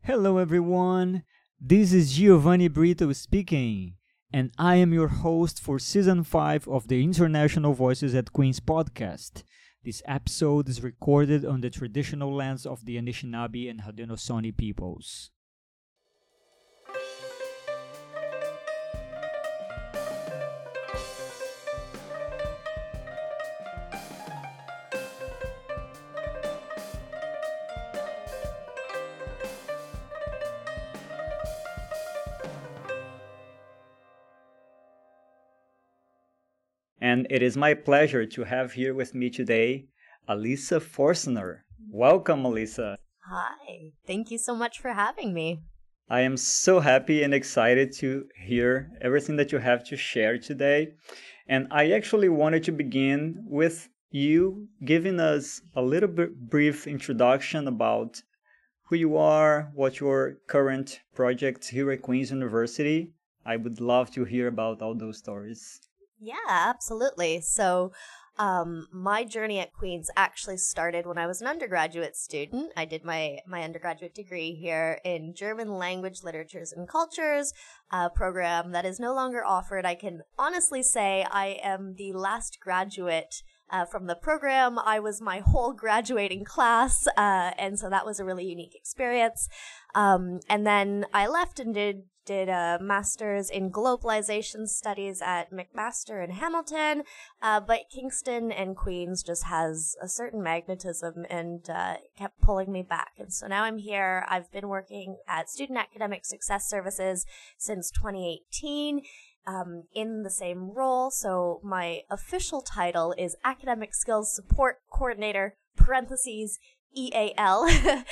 Hello, everyone. This is Giovanni Brito speaking, and I am your host for Season 5 of the International Voices at Queen's podcast. This episode is recorded on the traditional lands of the Anishinaabe and Haudenosaunee peoples. And it is my pleasure to have here with me today Alisa Forstner. Welcome, Alisa. Hi, thank you so much for having me. I am so happy and excited to hear everything that you have to share today. And I actually wanted to begin with you giving us a little bit brief introduction about who you are, what your current projects here at Queen's University. I would love to hear about all those stories. Yeah, absolutely. So, my journey at Queen's actually started when I was an undergraduate student. I did my undergraduate degree here in German language, literatures, and cultures, a program that is no longer offered. I can honestly say I am the last graduate from the program. I was my whole graduating class, and so that was a really unique experience. And then I left and did a master's in globalization studies at McMaster in Hamilton, but Kingston and Queens just has a certain magnetism and kept pulling me back. And so now I'm here. I've been working at Student Academic Success Services since 2018. In the same role. So my official title is Academic Skills Support Coordinator, parentheses, EAL.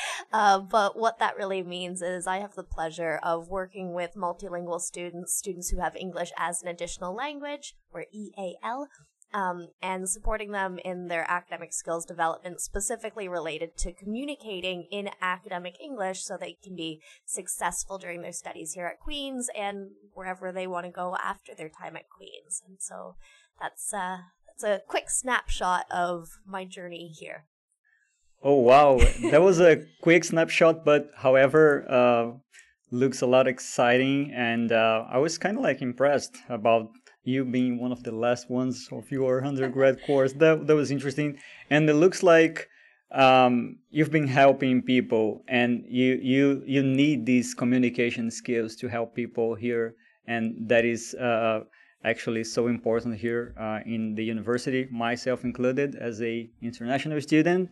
But what that really means is I have the pleasure of working with multilingual students who have English as an additional language, or EAL, and supporting them in their academic skills development, specifically related to communicating in academic English so they can be successful during their studies here at Queen's and wherever they want to go after their time at Queen's. And so that's a quick snapshot of my journey here. Oh, wow. That was a quick snapshot, but however, looks a lot exciting. And I was kind of like impressed about you being one of the last ones of your undergrad course. That was interesting. And it looks like you've been helping people, and you need these communication skills to help people here. And that is actually so important here in the university, myself included, as a international student.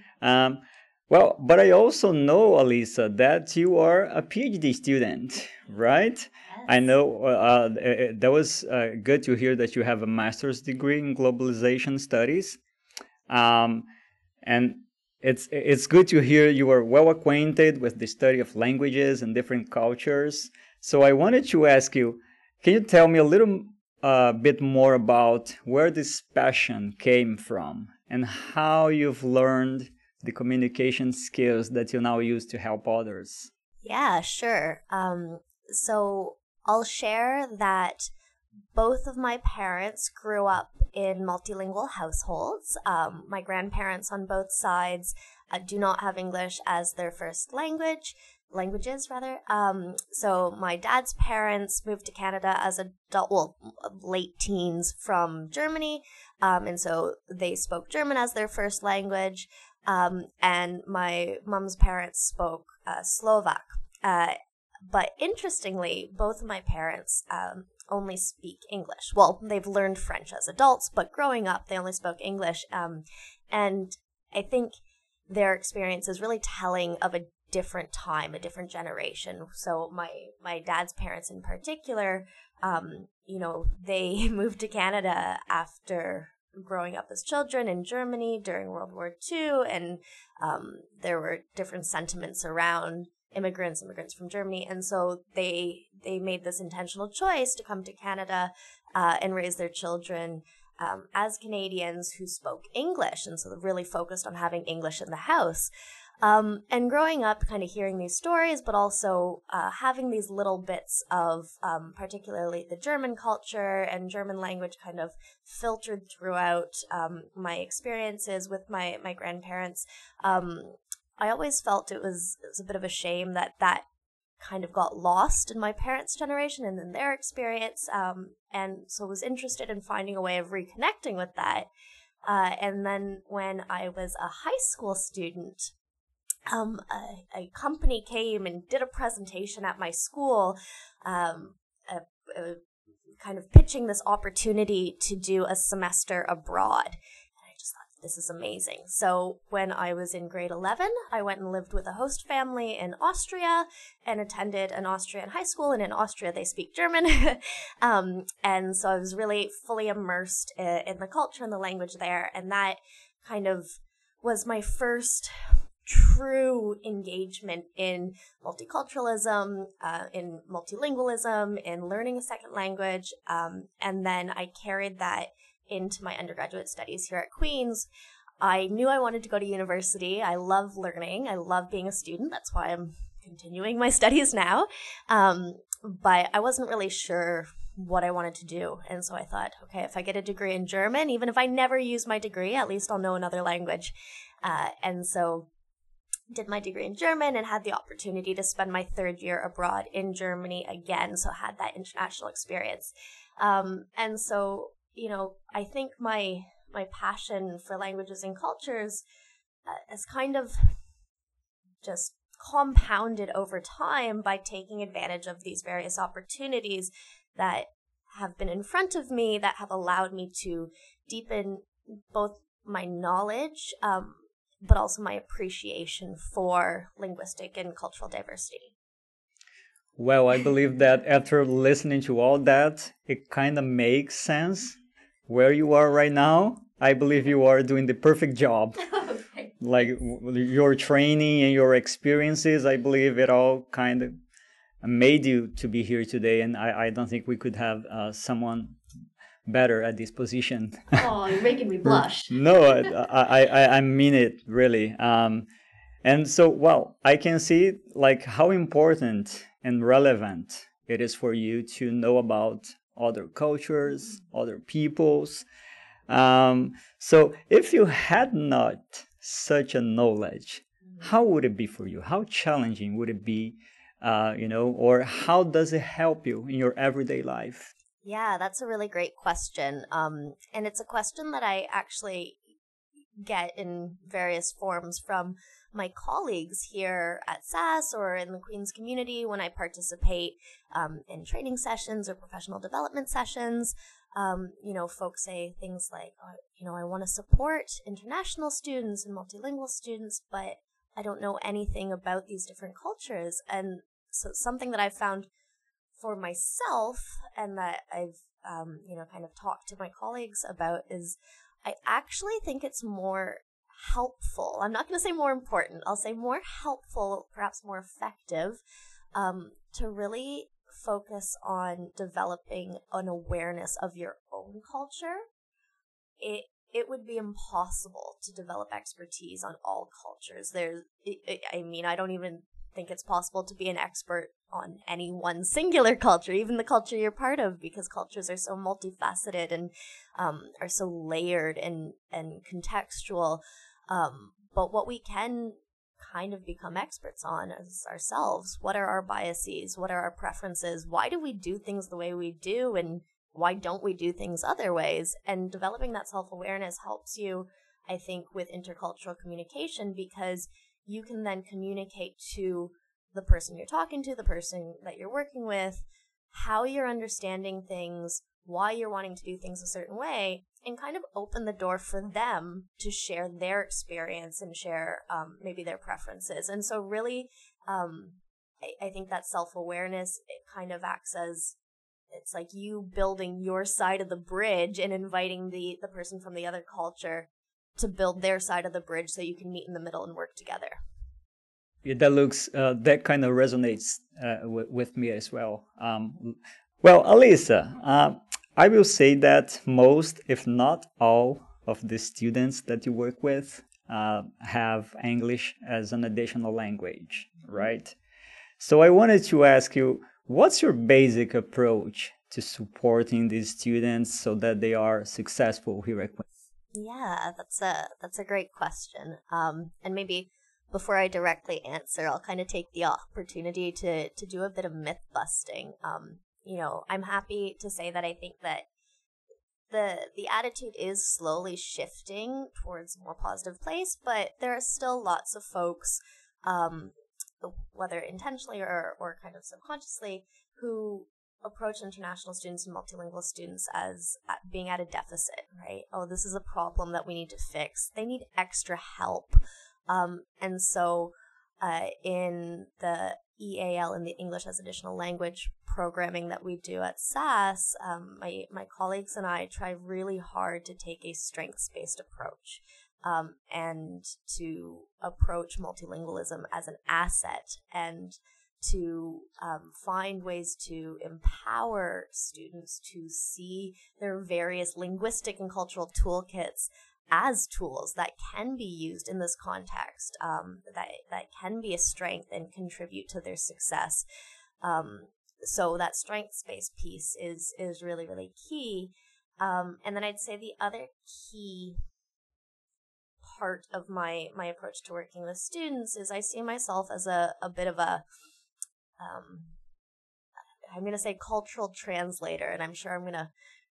But I also know, Alisa, that you are a PhD student, right? Yes. I know that was good to hear that you have a master's degree in globalization studies. And it's good to hear you are well acquainted with the study of languages and different cultures. So I wanted to ask you, can you tell me a little bit more about where this passion came from and how you've learned the communication skills that you now use to help others? Yeah, sure. So I'll share that both of my parents grew up in multilingual households. My grandparents on both sides do not have English as their first languages rather. So my dad's parents moved to Canada as late teens from Germany. And so they spoke German as their first language. And my mom's parents spoke Slovak. But interestingly, both of my parents only speak English. Well, they've learned French as adults, but growing up, they only spoke English. And I think their experience is really telling of a different time, a different generation. So my dad's parents in particular, they moved to Canada after growing up as children in Germany during World War II, and there were different sentiments around immigrants from Germany, and so they made this intentional choice to come to Canada and raise their children as Canadians who spoke English, and so they really focused on having English in the house. And growing up, kind of hearing these stories, but also having these little bits of particularly the German culture and German language kind of filtered throughout my experiences with my grandparents. I always felt it was a bit of a shame that kind of got lost in my parents' generation and in their experience. And so was interested in finding a way of reconnecting with that. And then when I was a high school student, a company came and did a presentation at my school, kind of pitching this opportunity to do a semester abroad. And I just thought, this is amazing. So when I was in grade 11, I went and lived with a host family in Austria and attended an Austrian high school. And in Austria, they speak German. And so I was really fully immersed in the culture and the language there. And that kind of was my first true engagement in multiculturalism, in multilingualism, in learning a second language. And then I carried that into my undergraduate studies here at Queen's. I knew I wanted to go to university. I love learning. I love being a student. That's why I'm continuing my studies now. But I wasn't really sure what I wanted to do. And so I thought, okay, if I get a degree in German, even if I never use my degree, at least I'll know another language. And so did my degree in German and had the opportunity to spend my third year abroad in Germany again. So had that international experience. And so, I think my passion for languages and cultures has kind of just compounded over time by taking advantage of these various opportunities that have been in front of me that have allowed me to deepen both my knowledge, but also my appreciation for linguistic and cultural diversity. Well, I believe that after listening to all that, it kind of makes sense where you are right now. I believe you are doing the perfect job. Okay. Like your training and your experiences, I believe it all kind of made you to be here today. And I don't think we could have someone better at this position. Oh, you're making me blush. No, I mean it really. And so, well, I can see like how important and relevant it is for you to know about other cultures, other peoples. So if you had not such a knowledge, how would it be for you? How challenging would it be, or how does it help you in your everyday life? Yeah, that's a really great question. And it's a question that I actually get in various forms from my colleagues here at SAS or in the Queen's community when I participate in training sessions or professional development sessions. Folks say things like, I want to support international students and multilingual students, but I don't know anything about these different cultures. And so something that I've found for myself and that I've, kind of talked to my colleagues about is I actually think it's more helpful. I'm not going to say more important. I'll say more helpful, perhaps more effective, to really focus on developing an awareness of your own culture. It would be impossible to develop expertise on all cultures. I don't even think it's possible to be an expert on any one singular culture, even the culture you're part of, because cultures are so multifaceted and are so layered and contextual. But what we can kind of become experts on is ourselves. What are our biases? What are our preferences? Why do we do things the way we do? And why don't we do things other ways? And developing that self-awareness helps you, I think, with intercultural communication, because you can then communicate to the person you're talking to, the person that you're working with, how you're understanding things, why you're wanting to do things a certain way, and kind of open the door for them to share their experience and share maybe their preferences. And so really, I think that self-awareness, it kind of acts as, it's like you building your side of the bridge and inviting the person from the other culture to build their side of the bridge so you can meet in the middle and work together. Yeah, that kind of resonates with me as well. Well, Alisa, I will say that most, if not all, of the students that you work with have English as an additional language, right? So I wanted to ask you, what's your basic approach to supporting these students so that they are successful here at Queen's? Yeah, that's a great question. And maybe before I directly answer, I'll kind of take the opportunity to do a bit of myth busting. I'm happy to say that I think that the attitude is slowly shifting towards a more positive place, but there are still lots of folks, whether intentionally or kind of subconsciously, who approach international students and multilingual students as being at a deficit, right? Oh, this is a problem that we need to fix. They need extra help. And so in the EAL, in the English as Additional Language programming that we do at SAS, my colleagues and I try really hard to take a strengths-based approach and to approach multilingualism as an asset and to find ways to empower students to see their various linguistic and cultural toolkits as tools that can be used in this context, that can be a strength and contribute to their success. So that strengths-based piece is really, really key. And then I'd say the other key part of my approach to working with students is I see myself as a bit of a I'm going to say cultural translator, and I'm sure I'm going to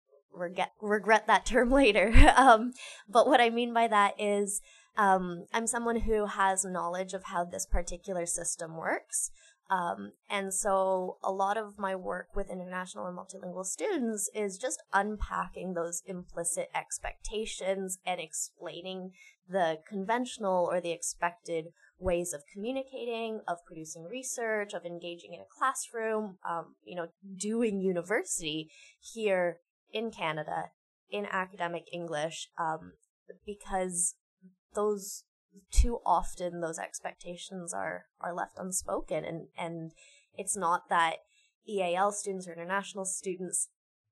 regret that term later. But what I mean by that is I'm someone who has knowledge of how this particular system works. And so a lot of my work with international and multilingual students is just unpacking those implicit expectations and explaining the conventional or the expected ways of communicating, of producing research, of engaging in a classroom, doing university here in Canada in academic English, because those too often those expectations are left unspoken, and it's not that EAL students or international students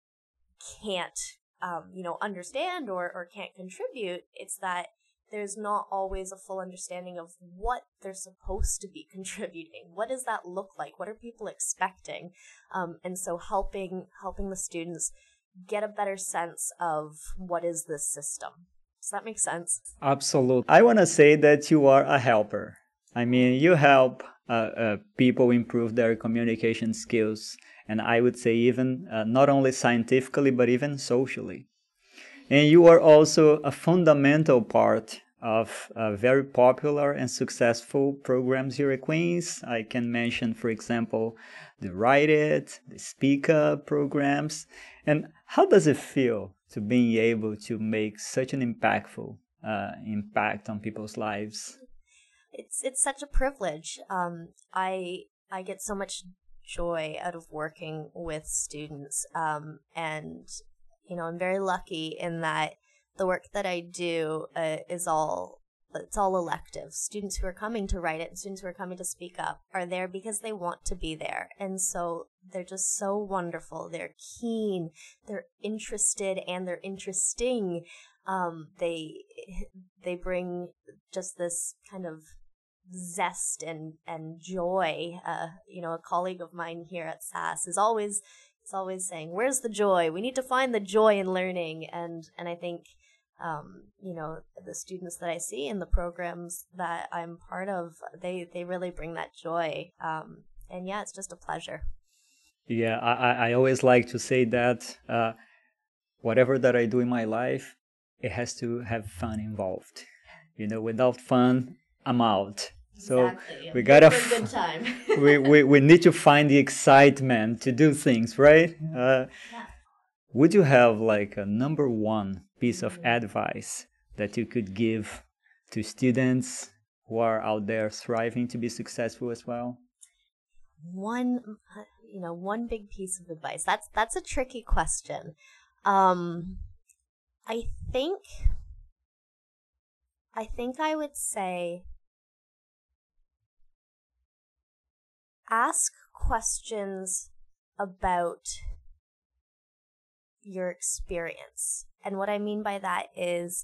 can't understand or can't contribute. It's that there's not always a full understanding of what they're supposed to be contributing. What does that look like? What are people expecting? And so helping the students get a better sense of what is this system. Does that make sense? Absolutely. I want to say that you are a helper. I mean, you help people improve their communication skills, and I would say even not only scientifically, but even socially. And you are also a fundamental part of very popular and successful programs here at Queen's. I can mention, for example, the Write It, the Speak Up programs. And how does it feel to being able to make such an impactful impact on people's lives? It's such a privilege. I get so much joy out of working with students, and I'm very lucky in that the work that I do it's all elective. Students who are coming to Write It and students who are coming to Speak Up are there because they want to be there. And so they're just so wonderful. They're keen, they're interested, and they're interesting. They bring just this kind of zest and joy. A colleague of mine here at SAS is always saying, "Where's the joy? We need to find the joy in learning." And I think the students that I see in the programs that I'm part of, they really bring that joy. And yeah, it's just a pleasure. Yeah, I always like to say that whatever that I do in my life, it has to have fun involved. Without fun, I'm out. So exactly. We gotta good time. we need to find the excitement to do things, right? Yeah. Would you have like a number one piece of advice that you could give to students who are out there striving to be successful as well? One big piece of advice. That's a tricky question. I think I would say ask questions about your experience. And what I mean by that is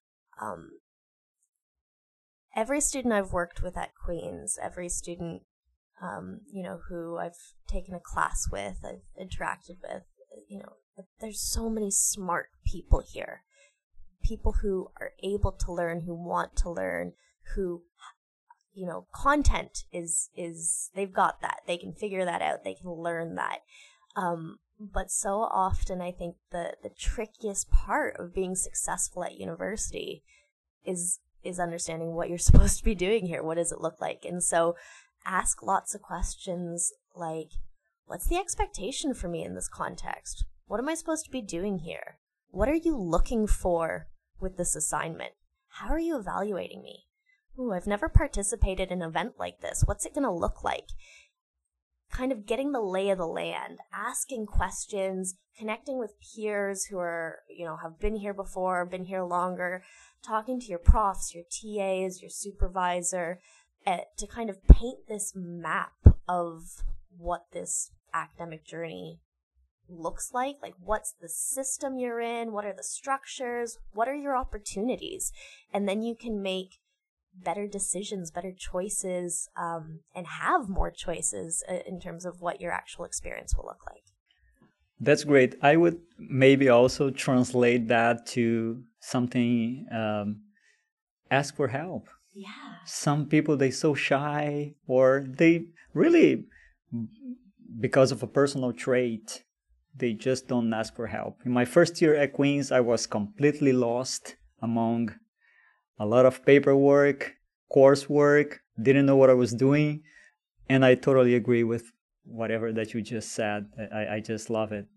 every student I've worked with at Queen's, every student who I've taken a class with, I've interacted with, there's so many smart people here. People who are able to learn, who want to learn, who content is they've got that. They can figure that out. They can learn that. But so often I think the trickiest part of being successful at university is understanding what you're supposed to be doing here. What does it look like? And so ask lots of questions like, what's the expectation for me in this context? What am I supposed to be doing here? What are you looking for with this assignment? How are you evaluating me? Ooh, I've never participated in an event like this. What's it going to look like? Kind of getting the lay of the land, asking questions, connecting with peers who are, have been here before, been here longer, talking to your profs, your TAs, your supervisor, to kind of paint this map of what this academic journey looks like what's the system you're in, what are the structures, what are your opportunities, and then you can make better decisions, better choices, and have more choices in terms of what your actual experience will look like. That's great. I would maybe also translate that to something, ask for help. Yeah. Some people, they're so shy, or they really, because of a personal trait, they just don't ask for help. In my first year at Queen's, I was completely lost among a lot of paperwork, coursework, didn't know what I was doing, and I totally agree with whatever that you just said. I just love it.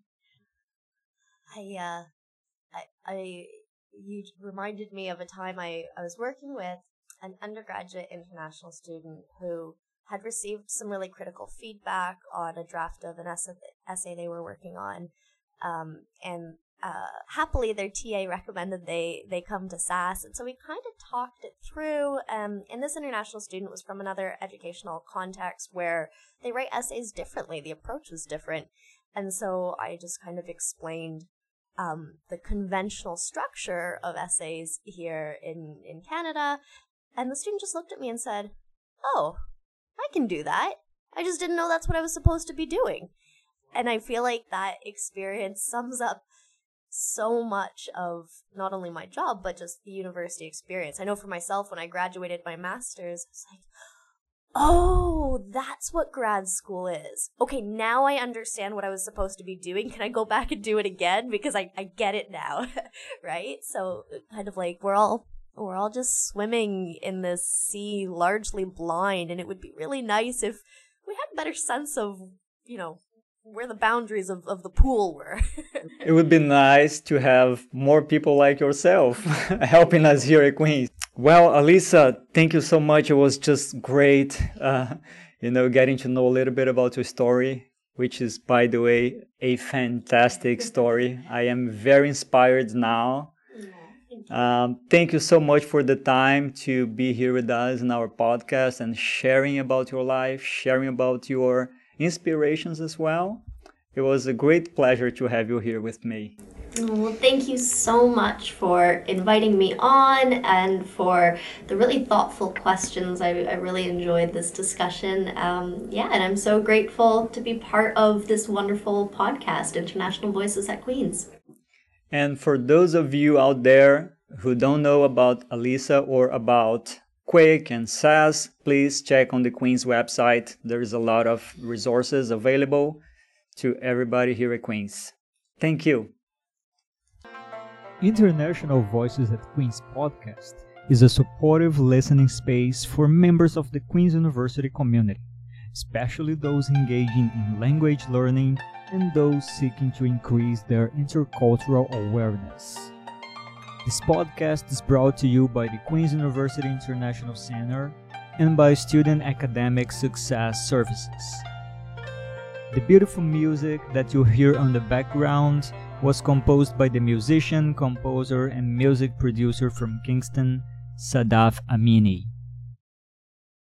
You reminded me of a time I was working with an undergraduate international student who had received some really critical feedback on a draft of an essay they were working on, and happily their TA recommended they come to SAS, and so we kind of talked it through, and this international student was from another educational context where they write essays differently, the approach was different, and so I just kind of explained the conventional structure of essays here in Canada, and the student just looked at me and said, "Oh, I can do that. I just didn't know that's what I was supposed to be doing." And I feel like that experience sums up so much of not only my job, but just the university experience. I know for myself, when I graduated my master's, I was like, oh, that's what grad school is. Okay, now I understand what I was supposed to be doing. Can I go back and do it again? Because I get it now, right? So kind of like we're all just swimming in this sea largely blind, and it would be really nice if we had a better sense of, where the boundaries of the pool were. It would be nice to have more people like yourself helping us here at Queen's. Well, Alisa, thank you so much. It was just great, getting to know a little bit about your story, which is, by the way, a fantastic story. I am very inspired now. Thank you so much for the time to be here with us in our podcast and sharing about your life, sharing about your inspirations as well. It was a great pleasure to have you here with me. Well, thank you so much for inviting me on and for the really thoughtful questions. I really enjoyed this discussion. And I'm so grateful to be part of this wonderful podcast, International Voices at Queen's. And for those of you out there who don't know about Alisa or about Quick and SAS, please check on the Queen's website. There is a lot of resources available to everybody here at Queen's. Thank you. International Voices at Queen's podcast is a supportive listening space for members of the Queen's University community, especially those engaging in language learning and those seeking to increase their intercultural awareness. This podcast is brought to you by the Queen's University International Center and by Student Academic Success Services. The beautiful music that you hear on the background was composed by the musician, composer, and music producer from Kingston, Sadaf Amini.